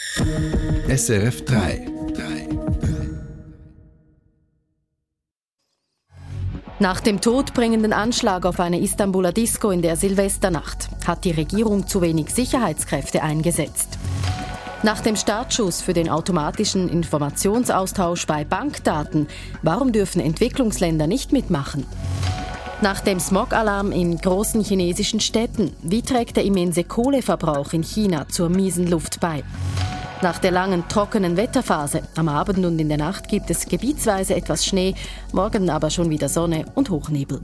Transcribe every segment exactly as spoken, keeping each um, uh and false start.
S R F drei. Nach dem todbringenden Anschlag auf eine Istanbuler Disco in der Silvesternacht hat die Regierung zu wenig Sicherheitskräfte eingesetzt. Nach dem Startschuss für den automatischen Informationsaustausch bei Bankdaten, warum dürfen Entwicklungsländer nicht mitmachen? Nach dem Smog-Alarm in großen chinesischen Städten, wie trägt der immense Kohleverbrauch in China zur miesen Luft bei? Nach der langen, trockenen Wetterphase, am Abend und in der Nacht gibt es gebietsweise etwas Schnee, morgen aber schon wieder Sonne und Hochnebel.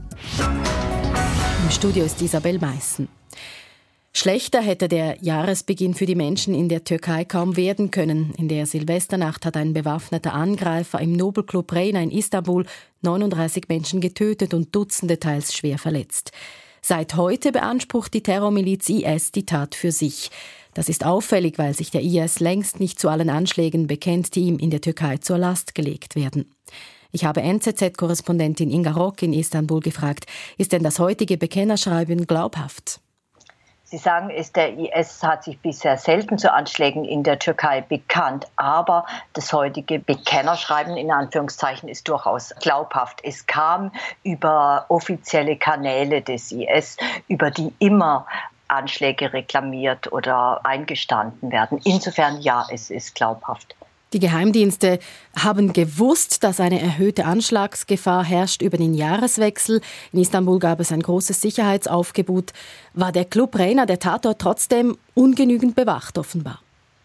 Im Studio ist Isabel Meissen. Schlechter hätte der Jahresbeginn für die Menschen in der Türkei kaum werden können. In der Silvesternacht hat ein bewaffneter Angreifer im Nobelclub Reyna in Istanbul neununddreißig Menschen getötet und Dutzende teils schwer verletzt. Seit heute beansprucht die Terrormiliz I S die Tat für sich. Das ist auffällig, weil sich der I S längst nicht zu allen Anschlägen bekennt, die ihm in der Türkei zur Last gelegt werden. Ich habe N Z Z-Korrespondentin Inga Rock in Istanbul gefragt, ist denn das heutige Bekennerschreiben glaubhaft? Sie sagen es, der I S hat sich bisher selten zu Anschlägen in der Türkei bekannt, aber das heutige Bekennerschreiben in Anführungszeichen ist durchaus glaubhaft. Es kam über offizielle Kanäle des I S, über die immer Anschläge reklamiert oder eingestanden werden. Insofern ja, es ist glaubhaft. Die Geheimdienste haben gewusst, dass eine erhöhte Anschlagsgefahr herrscht über den Jahreswechsel. In Istanbul gab es ein großes Sicherheitsaufgebot. War der Club Reyna, der Tatort, trotzdem ungenügend bewacht offenbar?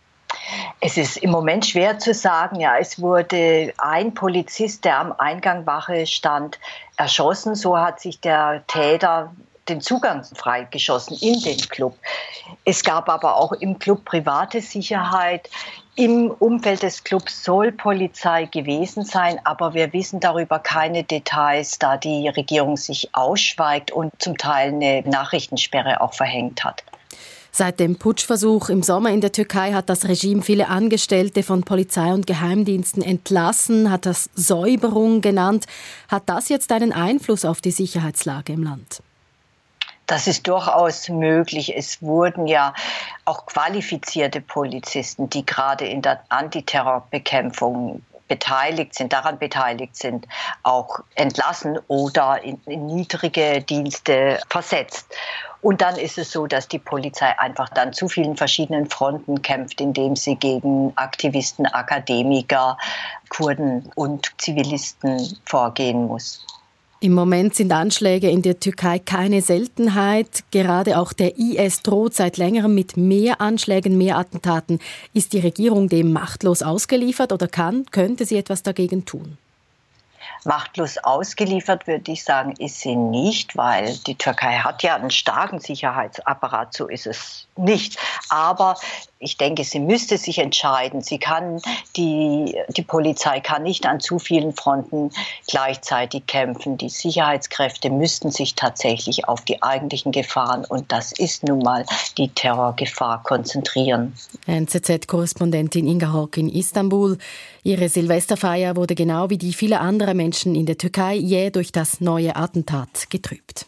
Es ist im Moment schwer zu sagen. Ja, es wurde ein Polizist, der am Eingang Wache stand, erschossen. So hat sich der Täter den Zugang freigeschossen in den Club. Es gab aber auch im Club private Sicherheit. Im Umfeld des Clubs soll Polizei gewesen sein, aber wir wissen darüber keine Details, da die Regierung sich ausschweigt und zum Teil eine Nachrichtensperre auch verhängt hat. Seit dem Putschversuch im Sommer in der Türkei hat das Regime viele Angestellte von Polizei und Geheimdiensten entlassen, hat das Säuberung genannt. Hat das jetzt einen Einfluss auf die Sicherheitslage im Land? Das ist durchaus möglich. Es wurden ja auch qualifizierte Polizisten, die gerade in der Antiterrorbekämpfung beteiligt sind, daran beteiligt sind, auch entlassen oder in, in niedrige Dienste versetzt. Und dann ist es so, dass die Polizei einfach dann zu vielen verschiedenen Fronten kämpft, indem sie gegen Aktivisten, Akademiker, Kurden und Zivilisten vorgehen muss. Im Moment sind Anschläge in der Türkei keine Seltenheit. Gerade auch der I S droht seit längerem mit mehr Anschlägen, mehr Attentaten. Ist die Regierung dem machtlos ausgeliefert oder kann, könnte sie etwas dagegen tun? Machtlos ausgeliefert, würde ich sagen, ist sie nicht, weil die Türkei hat ja einen starken Sicherheitsapparat, so ist es nicht. Aber ich denke, sie müsste sich entscheiden. Sie kann, die, die Polizei kann nicht an zu vielen Fronten gleichzeitig kämpfen. Die Sicherheitskräfte müssten sich tatsächlich auf die eigentlichen Gefahren, und das ist nun mal die Terrorgefahr, konzentrieren. N Z Z-Korrespondentin Inga Rock in Istanbul. Ihre Silvesterfeier wurde genau wie die vieler anderer Menschen in der Türkei jäh durch das neue Attentat getrübt.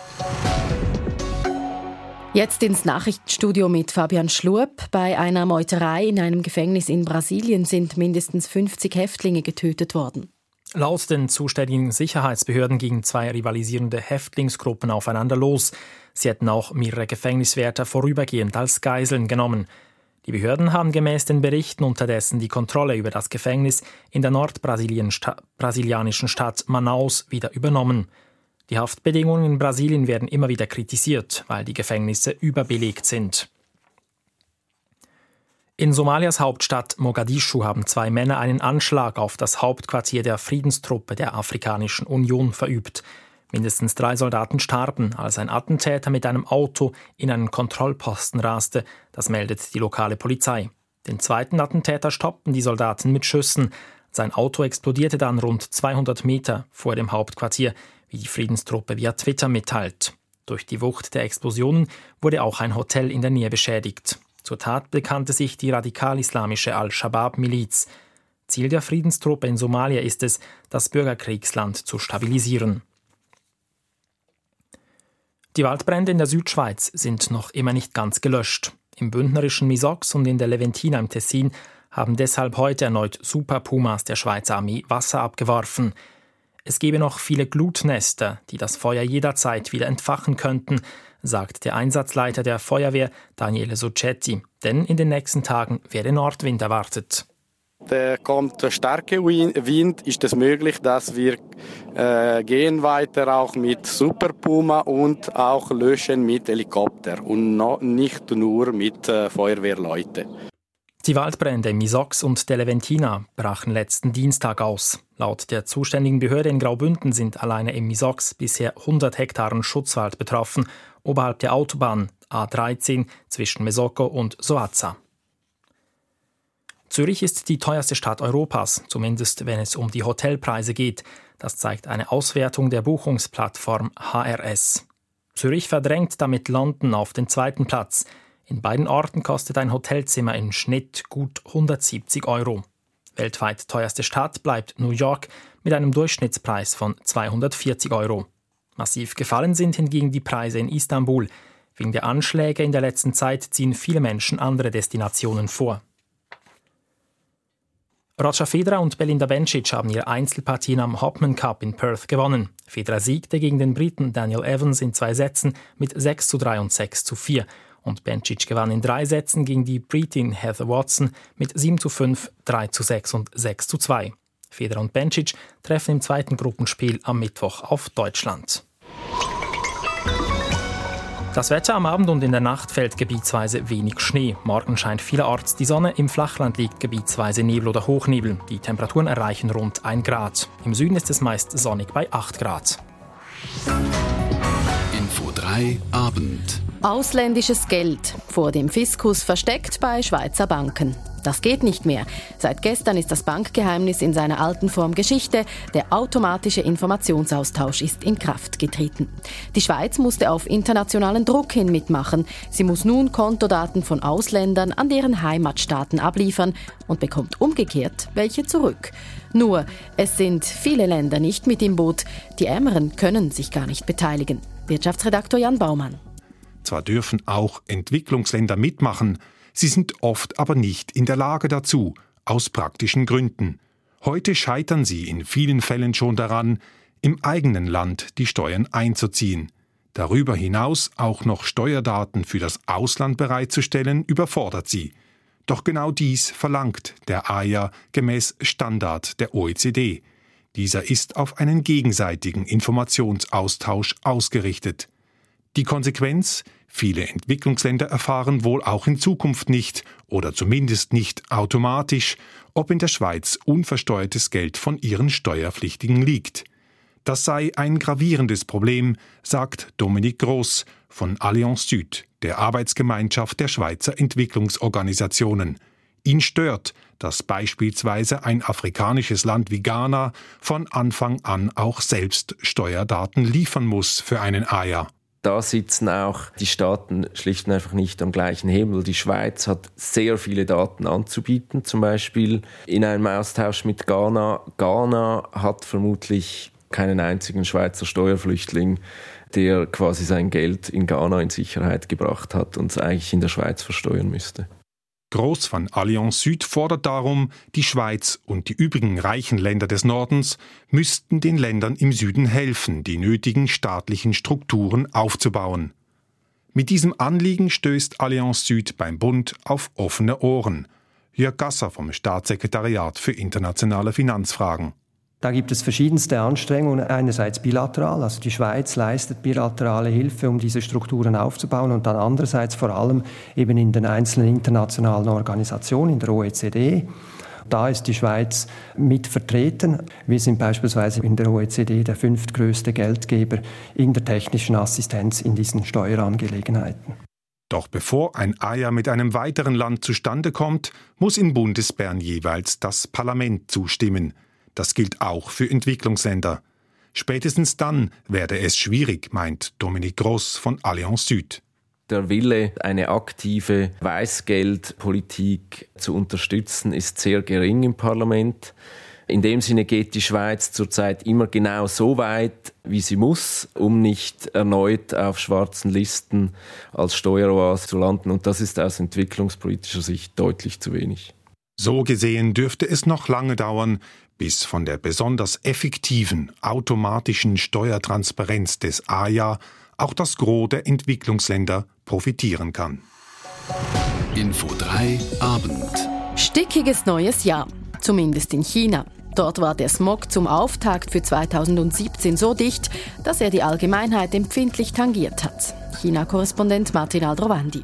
Jetzt ins Nachrichtenstudio mit Fabian Schluep. Bei einer Meuterei in einem Gefängnis in Brasilien sind mindestens fünfzig Häftlinge getötet worden. Laut den zuständigen Sicherheitsbehörden gingen zwei rivalisierende Häftlingsgruppen aufeinander los. Sie hätten auch mehrere Gefängniswärter vorübergehend als Geiseln genommen. Die Behörden haben gemäß den Berichten unterdessen die Kontrolle über das Gefängnis in der nordbrasilianischen Stadt Manaus wieder übernommen. Die Haftbedingungen in Brasilien werden immer wieder kritisiert, weil die Gefängnisse überbelegt sind. In Somalias Hauptstadt Mogadischu haben zwei Männer einen Anschlag auf das Hauptquartier der Friedenstruppe der Afrikanischen Union verübt. Mindestens drei Soldaten starben, als ein Attentäter mit einem Auto in einen Kontrollposten raste. Das meldet die lokale Polizei. Den zweiten Attentäter stoppten die Soldaten mit Schüssen. Sein Auto explodierte dann rund zweihundert Meter vor dem Hauptquartier, wie die Friedenstruppe via Twitter mitteilt. Durch die Wucht der Explosionen wurde auch ein Hotel in der Nähe beschädigt. Zur Tat bekannte sich die radikal-islamische Al-Shabaab-Miliz. Ziel der Friedenstruppe in Somalia ist es, das Bürgerkriegsland zu stabilisieren. Die Waldbrände in der Südschweiz sind noch immer nicht ganz gelöscht. Im bündnerischen Misox und in der Leventina im Tessin haben deshalb heute erneut Super Pumas der Schweizer Armee Wasser abgeworfen. Es gebe noch viele Glutnester, die das Feuer jederzeit wieder entfachen könnten, sagt der Einsatzleiter der Feuerwehr Daniele Succetti. Denn in den nächsten Tagen werde Nordwind erwartet. Der kommt der starke Wind, ist es möglich, dass wir äh, gehen weiter auch mit Super Puma und auch löschen mit Helikopter und no, nicht nur mit äh, Feuerwehrleuten. Die Waldbrände im Misox und der Leventina brachen letzten Dienstag aus. Laut der zuständigen Behörde in Graubünden sind alleine im Misox bisher hundert Hektaren Schutzwald betroffen, oberhalb der Autobahn A dreizehn zwischen Mesocco und Soaza. Zürich ist die teuerste Stadt Europas, zumindest wenn es um die Hotelpreise geht. Das zeigt eine Auswertung der Buchungsplattform H R S. Zürich verdrängt damit London auf den zweiten Platz. In beiden Orten kostet ein Hotelzimmer im Schnitt gut hundertsiebzig Euro. Weltweit teuerste Stadt bleibt New York mit einem Durchschnittspreis von zweihundertvierzig Euro. Massiv gefallen sind hingegen die Preise in Istanbul. Wegen der Anschläge in der letzten Zeit ziehen viele Menschen andere Destinationen vor. Roger Federer und Belinda Bencic haben ihre Einzelpartien am Hopman Cup in Perth gewonnen. Federer siegte gegen den Briten Daniel Evans in zwei Sätzen mit sechs zu drei und sechs zu vier. Und Bencic gewann in drei Sätzen gegen die Britin Heather Watson mit sieben zu fünf, drei zu sechs und sechs zu zwei. Federer und Bencic treffen im zweiten Gruppenspiel am Mittwoch auf Deutschland. Das Wetter am Abend und in der Nacht fällt gebietsweise wenig Schnee. Morgen scheint vielerorts die Sonne, im Flachland liegt gebietsweise Nebel oder Hochnebel. Die Temperaturen erreichen rund ein Grad. Im Süden ist es meist sonnig bei acht Grad. Info drei Abend. Ausländisches Geld vor dem Fiskus versteckt bei Schweizer Banken. Das geht nicht mehr. Seit gestern ist das Bankgeheimnis in seiner alten Form Geschichte. Der automatische Informationsaustausch ist in Kraft getreten. Die Schweiz musste auf internationalen Druck hin mitmachen. Sie muss nun Kontodaten von Ausländern an deren Heimatstaaten abliefern und bekommt umgekehrt welche zurück. Nur, es sind viele Länder nicht mit im Boot. Die Ärmeren können sich gar nicht beteiligen. Wirtschaftsredaktor Jan Baumann. Zwar dürfen auch Entwicklungsländer mitmachen, sie sind oft aber nicht in der Lage dazu, aus praktischen Gründen. Heute scheitern sie in vielen Fällen schon daran, im eigenen Land die Steuern einzuziehen. Darüber hinaus auch noch Steuerdaten für das Ausland bereitzustellen, überfordert sie. Doch genau dies verlangt der A I A gemäß Standard der O E C D. Dieser ist auf einen gegenseitigen Informationsaustausch ausgerichtet. Die Konsequenz? Viele Entwicklungsländer erfahren wohl auch in Zukunft nicht, oder zumindest nicht automatisch, ob in der Schweiz unversteuertes Geld von ihren Steuerpflichtigen liegt. Das sei ein gravierendes Problem, sagt Dominique Gross von Allianz Süd, der Arbeitsgemeinschaft der Schweizer Entwicklungsorganisationen. Ihn stört, dass beispielsweise ein afrikanisches Land wie Ghana von Anfang an auch selbst Steuerdaten liefern muss für einen A I A. Da sitzen auch die Staaten schlicht und einfach nicht am gleichen Hebel. Die Schweiz hat sehr viele Daten anzubieten, zum Beispiel in einem Austausch mit Ghana. Ghana hat vermutlich keinen einzigen Schweizer Steuerflüchtling, der quasi sein Geld in Ghana in Sicherheit gebracht hat und es eigentlich in der Schweiz versteuern müsste. Gross von Allianz Süd fordert darum, die Schweiz und die übrigen reichen Länder des Nordens müssten den Ländern im Süden helfen, die nötigen staatlichen Strukturen aufzubauen. Mit diesem Anliegen stößt Allianz Süd beim Bund auf offene Ohren. Jörg Gasser vom Staatssekretariat für internationale Finanzfragen. Da gibt es verschiedenste Anstrengungen, einerseits bilateral, also die Schweiz leistet bilaterale Hilfe, um diese Strukturen aufzubauen, und dann andererseits vor allem eben in den einzelnen internationalen Organisationen, in der O E C D. Da ist die Schweiz mit vertreten. Wir sind beispielsweise in der O E C D der fünftgrößte Geldgeber in der technischen Assistenz in diesen Steuerangelegenheiten. Doch bevor ein A I A mit einem weiteren Land zustande kommt, muss in Bundesbern jeweils das Parlament zustimmen. Das gilt auch für Entwicklungsländer. Spätestens dann werde es schwierig, meint Dominique Gross von Allianz Süd. Der Wille, eine aktive Weißgeldpolitik zu unterstützen, ist sehr gering im Parlament. In dem Sinne geht die Schweiz zurzeit immer genau so weit, wie sie muss, um nicht erneut auf schwarzen Listen als Steueroase zu landen. Und das ist aus entwicklungspolitischer Sicht deutlich zu wenig. So gesehen dürfte es noch lange dauern, bis von der besonders effektiven automatischen Steuertransparenz des A I A auch das Gros der Entwicklungsländer profitieren kann. Info drei Abend. Stickiges neues Jahr, zumindest in China. Dort war der Smog zum Auftakt für zweitausendsiebzehn so dicht, dass er die Allgemeinheit empfindlich tangiert hat. China-Korrespondent Martin Aldrovandi.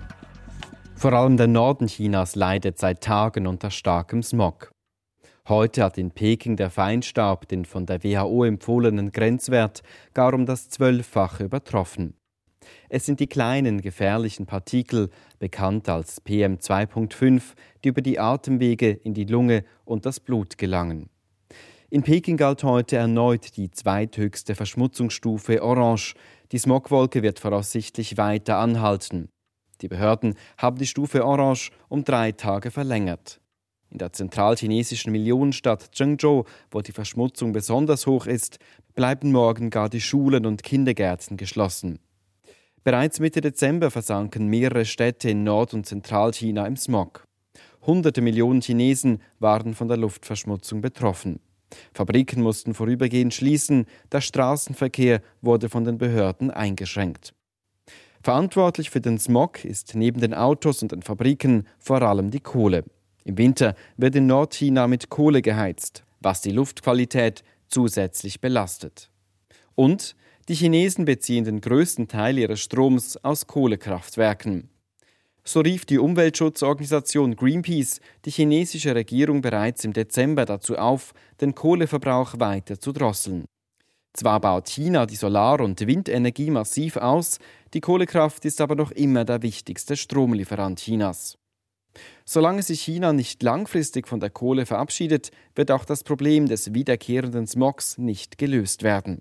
Vor allem der Norden Chinas leidet seit Tagen unter starkem Smog. Heute hat in Peking der Feinstaub den von der W H O empfohlenen Grenzwert gar um das Zwölffache übertroffen. Es sind die kleinen, gefährlichen Partikel, bekannt als P M zwei Komma fünf, die über die Atemwege in die Lunge und das Blut gelangen. In Peking galt heute erneut die zweithöchste Verschmutzungsstufe Orange. Die Smogwolke wird voraussichtlich weiter anhalten. Die Behörden haben die Stufe Orange um drei Tage verlängert. In der zentralchinesischen Millionenstadt Zhengzhou, wo die Verschmutzung besonders hoch ist, bleiben morgen gar die Schulen und Kindergärten geschlossen. Bereits Mitte Dezember versanken mehrere Städte in Nord- und Zentralchina im Smog. Hunderte Millionen Chinesen waren von der Luftverschmutzung betroffen. Fabriken mussten vorübergehend schließen, der Straßenverkehr wurde von den Behörden eingeschränkt. Verantwortlich für den Smog ist neben den Autos und den Fabriken vor allem die Kohle. Im Winter wird in Nordchina mit Kohle geheizt, was die Luftqualität zusätzlich belastet. Und die Chinesen beziehen den größten Teil ihres Stroms aus Kohlekraftwerken. So rief die Umweltschutzorganisation Greenpeace die chinesische Regierung bereits im Dezember dazu auf, den Kohleverbrauch weiter zu drosseln. Zwar baut China die Solar- und Windenergie massiv aus, die Kohlekraft ist aber noch immer der wichtigste Stromlieferant Chinas. Solange sich China nicht langfristig von der Kohle verabschiedet, wird auch das Problem des wiederkehrenden Smogs nicht gelöst werden.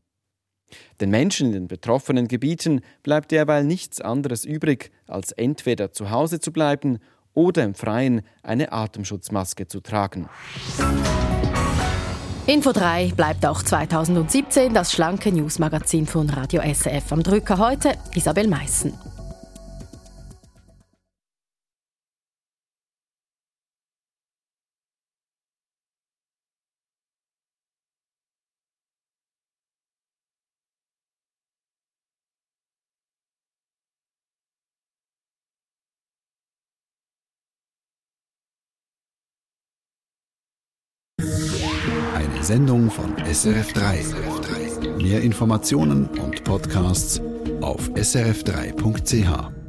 Den Menschen in den betroffenen Gebieten bleibt derweil nichts anderes übrig, als entweder zu Hause zu bleiben oder im Freien eine Atemschutzmaske zu tragen. Info drei bleibt auch zweitausendsiebzehn das schlanke Newsmagazin von Radio S R F. Am Drücker heute Isabel Meissen. Eine Sendung von S R F drei. Mehr Informationen und Podcasts auf s r f drei punkt c h.